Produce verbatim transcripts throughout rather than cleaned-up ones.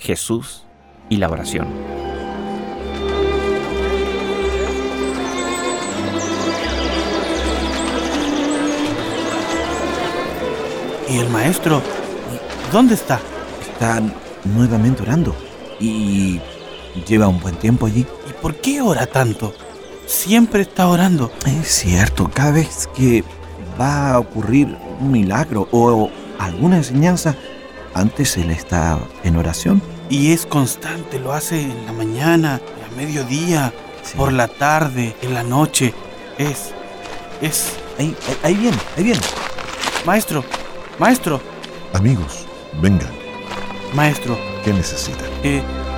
Jesús y la oración. ¿Y el maestro? ¿Dónde está? Está nuevamente orando y lleva un buen tiempo allí. ¿Y por qué ora tanto? Siempre está orando. Es cierto, cada vez que va a ocurrir un milagro o alguna enseñanza, antes él está en oración. Y es constante, lo hace en la mañana, a mediodía, sí, por la tarde, en la noche. Es... es... Ahí, ahí, ahí viene, ahí viene. Maestro, maestro. Amigos, vengan. Maestro. ¿Qué necesitan? Eh...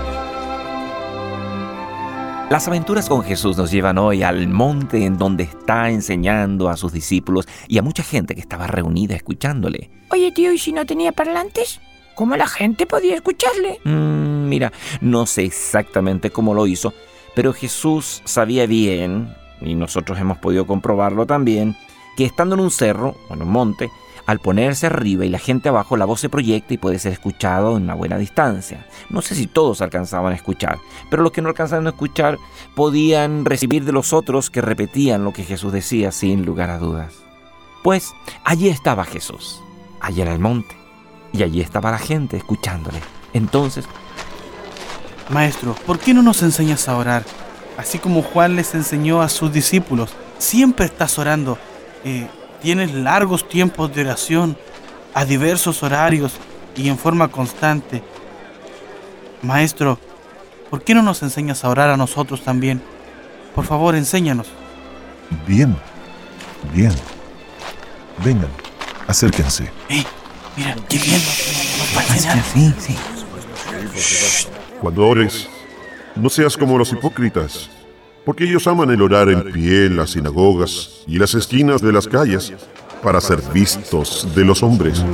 Las aventuras con Jesús nos llevan hoy al monte en donde está enseñando a sus discípulos y a mucha gente que estaba reunida escuchándole. Oye, tío, ¿y si no tenía parlantes? ¿Cómo la gente podía escucharle? Mm, mira, no sé exactamente cómo lo hizo, pero Jesús sabía bien, y nosotros hemos podido comprobarlo también, que estando en un cerro, o en un monte, al ponerse arriba y la gente abajo, la voz se proyecta y puede ser escuchado en una buena distancia. No sé si todos alcanzaban a escuchar, pero los que no alcanzaban a escuchar podían recibir de los otros que repetían lo que Jesús decía sin lugar a dudas. Pues allí estaba Jesús, allí era el monte, y allí estaba la gente escuchándole. Entonces, maestro, ¿por qué no nos enseñas a orar? Así como Juan les enseñó a sus discípulos. Siempre estás orando. Eh... Tienes largos tiempos de oración, a diversos horarios y en forma constante. Maestro, ¿por qué no nos enseñas a orar a nosotros también? Por favor, enséñanos. Bien, bien. Vengan, acérquense. Eh, mira, qué bien. Nos va a enseñar. Sí, sí. Cuando ores, no seas como los hipócritas, porque ellos aman el orar en pie en las sinagogas y en las esquinas de las calles para ser vistos de los hombres.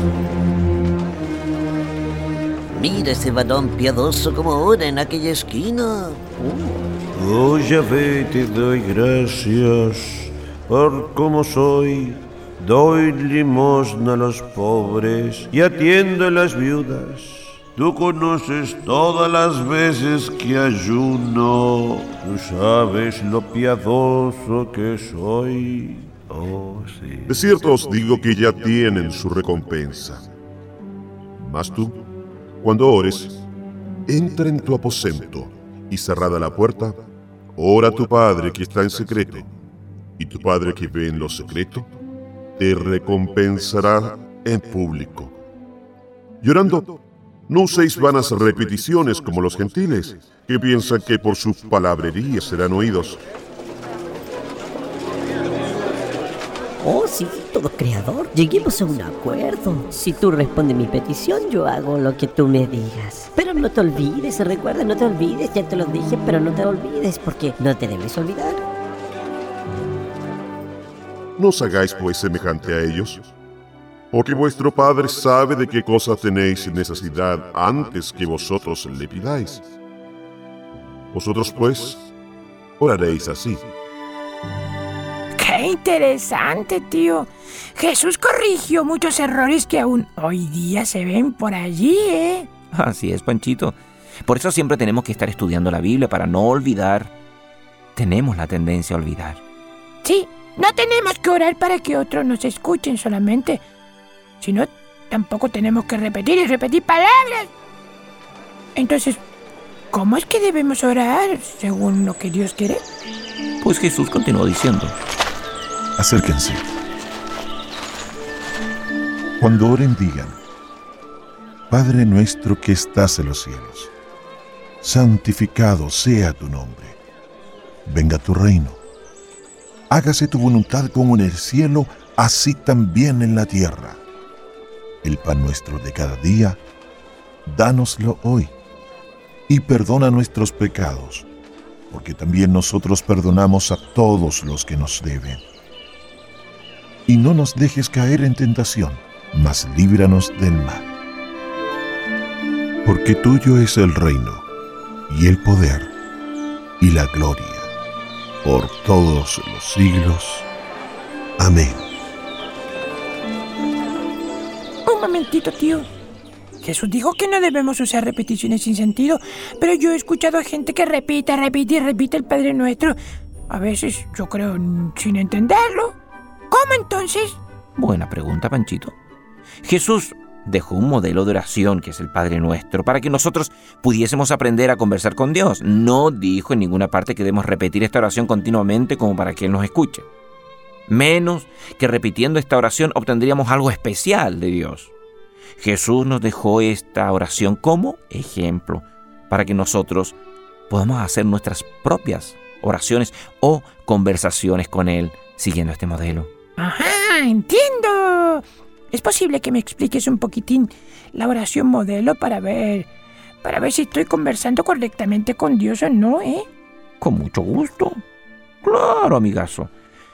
Mira ese varón piadoso como ora en aquella esquina. Oh, Yahvé, te doy gracias por cómo soy. Doy limosna a los pobres y atiendo a las viudas. Tú conoces todas las veces que ayuno. Tú sabes lo piadoso que soy. Oh, sí. De cierto os digo que ya tienen su recompensa. Mas tú, cuando ores, entra en tu aposento y cerrada la puerta, ora a tu Padre que está en secreto, y tu Padre que ve en lo secreto, te recompensará en público. Llorando, no uséis vanas repeticiones como los gentiles, que piensan que por su palabrería serán oídos. Oh, sí, todo creador. Lleguemos a un acuerdo. Si tú respondes mi petición, yo hago lo que tú me digas. Pero no te olvides, recuerda, no te olvides. Ya te lo dije, pero no te olvides, porque no te debes olvidar. No os hagáis pues semejante a ellos, porque vuestro Padre sabe de qué cosa tenéis necesidad antes que vosotros le pidáis. Vosotros pues, oraréis así. ¡Qué interesante, tío! Jesús corrigió muchos errores que aún hoy día se ven por allí, ¿eh? Así es, Panchito. Por eso siempre tenemos que estar estudiando la Biblia para no olvidar. Tenemos la tendencia a olvidar. Sí, no tenemos que orar para que otros nos escuchen solamente. Si no, tampoco tenemos que repetir y repetir palabras. Entonces, ¿cómo es que debemos orar según lo que Dios quiere? Pues Jesús continuó diciendo: acérquense. Cuando oren, digan: Padre nuestro que estás en los cielos, santificado sea tu nombre. Venga tu reino. Hágase tu voluntad como en el cielo, así también en la tierra. El pan nuestro de cada día, dánoslo hoy, y perdona nuestros pecados, porque también nosotros perdonamos a todos los que nos deben. Y no nos dejes caer en tentación, mas líbranos del mal. Porque tuyo es el reino, y el poder, y la gloria, por todos los siglos. Amén. Un momentito, tío. Jesús dijo que no debemos usar repeticiones sin sentido, pero yo he escuchado a gente que repite, repite y repite el Padre Nuestro. A veces yo creo sin entenderlo. ¿Cómo entonces? Buena pregunta, Panchito. Jesús dejó un modelo de oración, que es el Padre Nuestro, para que nosotros pudiésemos aprender a conversar con Dios. No dijo en ninguna parte que debemos repetir esta oración continuamente como para que Él nos escuche. Menos que repitiendo esta oración obtendríamos algo especial de Dios. Jesús nos dejó esta oración como ejemplo para que nosotros podamos hacer nuestras propias oraciones o conversaciones con Él siguiendo este modelo. Ajá, entiendo. ¿Es posible que me expliques un poquitín la oración modelo para ver, para ver si estoy conversando correctamente con Dios o no, eh? Con mucho gusto. Claro, amigazo.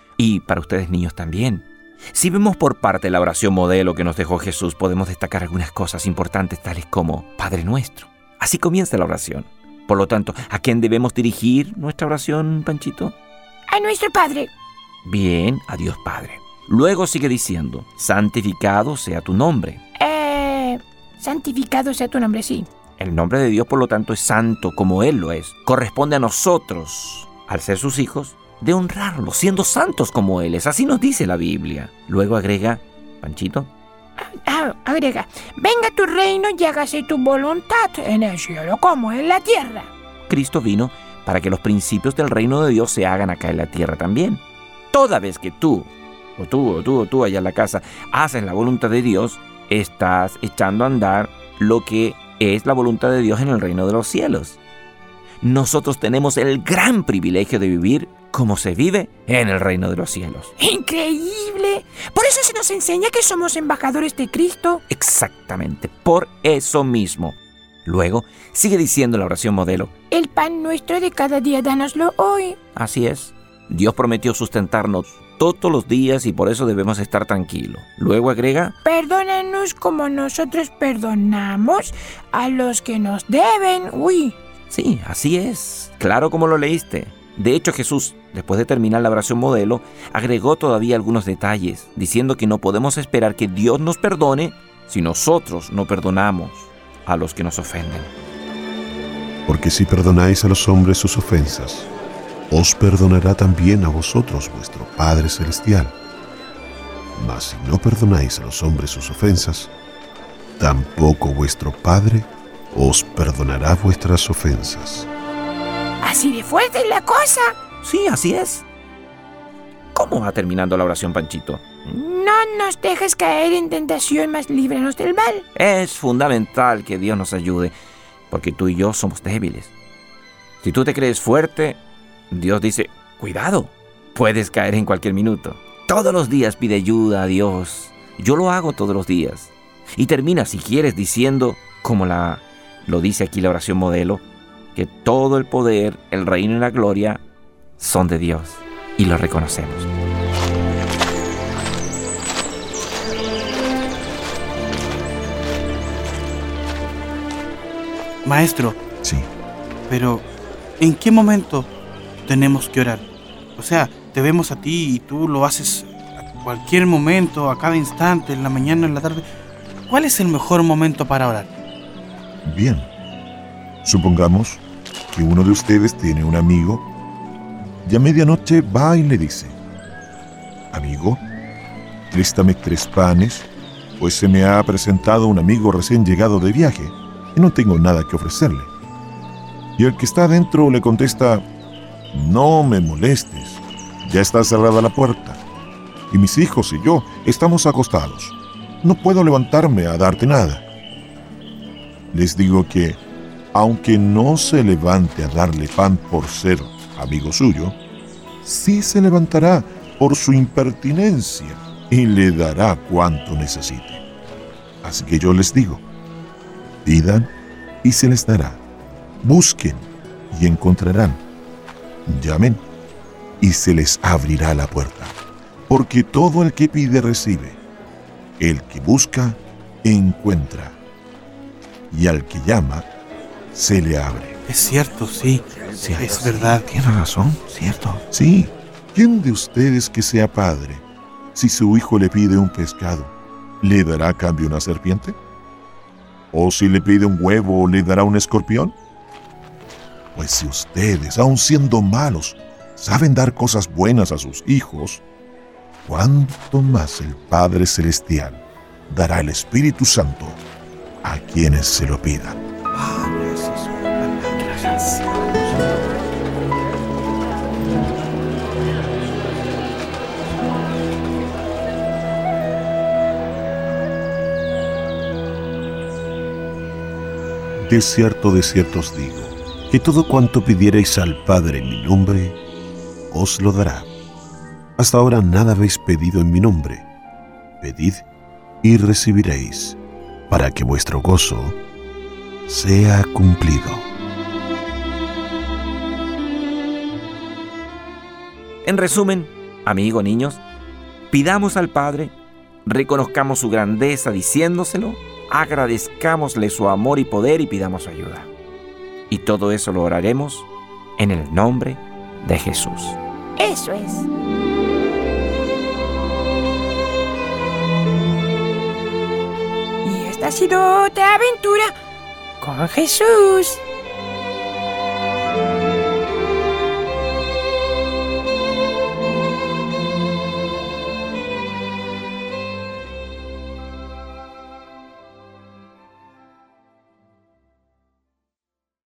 Y para ustedes niños también. Si vemos por parte la oración modelo que nos dejó Jesús, podemos destacar algunas cosas importantes tales como Padre Nuestro. Así comienza la oración. Por lo tanto, ¿a quién debemos dirigir nuestra oración, Panchito? A nuestro Padre. Bien, a Dios Padre. Luego sigue diciendo, santificado sea tu nombre. Eh, santificado sea tu nombre, sí. El nombre de Dios, por lo tanto, es santo como Él lo es. Corresponde a nosotros, al ser sus hijos, de honrarlo, siendo santos como Él es. Así nos dice la Biblia. Luego agrega, Panchito. Ah, agrega, venga tu reino y hágase tu voluntad en el cielo como en la tierra. Cristo vino para que los principios del reino de Dios se hagan acá en la tierra también. Toda vez que tú, o tú, o tú, o tú allá en la casa, haces la voluntad de Dios, estás echando a andar lo que es la voluntad de Dios en el reino de los cielos. Nosotros tenemos el gran privilegio de vivir como se vive en el reino de los cielos. ¡Increíble! Por eso se nos enseña que somos embajadores de Cristo. Exactamente, por eso mismo. Luego, sigue diciendo la oración modelo. El pan nuestro de cada día, dánoslo hoy. Así es. Dios prometió sustentarnos todos los días y por eso debemos estar tranquilos. Luego agrega, perdónanos como nosotros perdonamos a los que nos deben. Uy. Sí, así es. Claro como lo leíste. De hecho, Jesús, después de terminar la oración modelo, agregó todavía algunos detalles, diciendo que no podemos esperar que Dios nos perdone si nosotros no perdonamos a los que nos ofenden. Porque si perdonáis a los hombres sus ofensas, os perdonará también a vosotros vuestro Padre Celestial. Mas si no perdonáis a los hombres sus ofensas, tampoco vuestro Padre os perdonará vuestras ofensas. ¿Así de fuerte es la cosa? Sí, así es. ¿Cómo va terminando la oración, Panchito? No nos dejes caer en tentación, mas líbranos del mal. Es fundamental que Dios nos ayude, porque tú y yo somos débiles. Si tú te crees fuerte, Dios dice, cuidado, puedes caer en cualquier minuto. Todos los días pide ayuda a Dios. Yo lo hago todos los días. Y termina, si quieres, diciendo, como la, lo dice aquí la oración modelo, que todo el poder, el reino y la gloria son de Dios. Y lo reconocemos. Maestro. Sí. Pero, ¿en qué momento tenemos que orar? O sea, te vemos a ti y tú lo haces a cualquier momento, a cada instante, en la mañana, en la tarde. ¿Cuál es el mejor momento para orar? Bien. Supongamos que uno de ustedes tiene un amigo y a medianoche va y le dice, amigo, préstame tres panes, pues se me ha presentado un amigo recién llegado de viaje y no tengo nada que ofrecerle. Y el que está adentro le contesta, no me molestes, ya está cerrada la puerta, y mis hijos y yo estamos acostados, no puedo levantarme a darte nada. Les digo que, aunque no se levante a darle pan por ser amigo suyo, sí se levantará por su impertinencia y le dará cuanto necesite. Así que yo les digo, pidan y se les dará, busquen y encontrarán, llamen y se les abrirá la puerta. Porque todo el que pide recibe, el que busca encuentra, y al que llama se le abre. Es cierto, sí, sí es verdad. Tiene razón, cierto. Sí, ¿quién de ustedes que sea padre, si su hijo le pide un pescado, le dará a cambio una serpiente? ¿O si le pide un huevo, le dará un escorpión? Pues si ustedes, aun siendo malos, saben dar cosas buenas a sus hijos, ¿cuánto más el Padre Celestial dará el Espíritu Santo a quienes se lo pidan? De cierto, de cierto os digo, que todo cuanto pidiereis al Padre en mi nombre, os lo dará. Hasta ahora nada habéis pedido en mi nombre. Pedid y recibiréis, para que vuestro gozo sea cumplido. En resumen, amigo, niños, pidamos al Padre, reconozcamos su grandeza diciéndoselo, agradezcámosle su amor y poder y pidamos su ayuda. Y todo eso lo oraremos en el nombre de Jesús. Eso es. Y esta ha sido otra aventura con Jesús.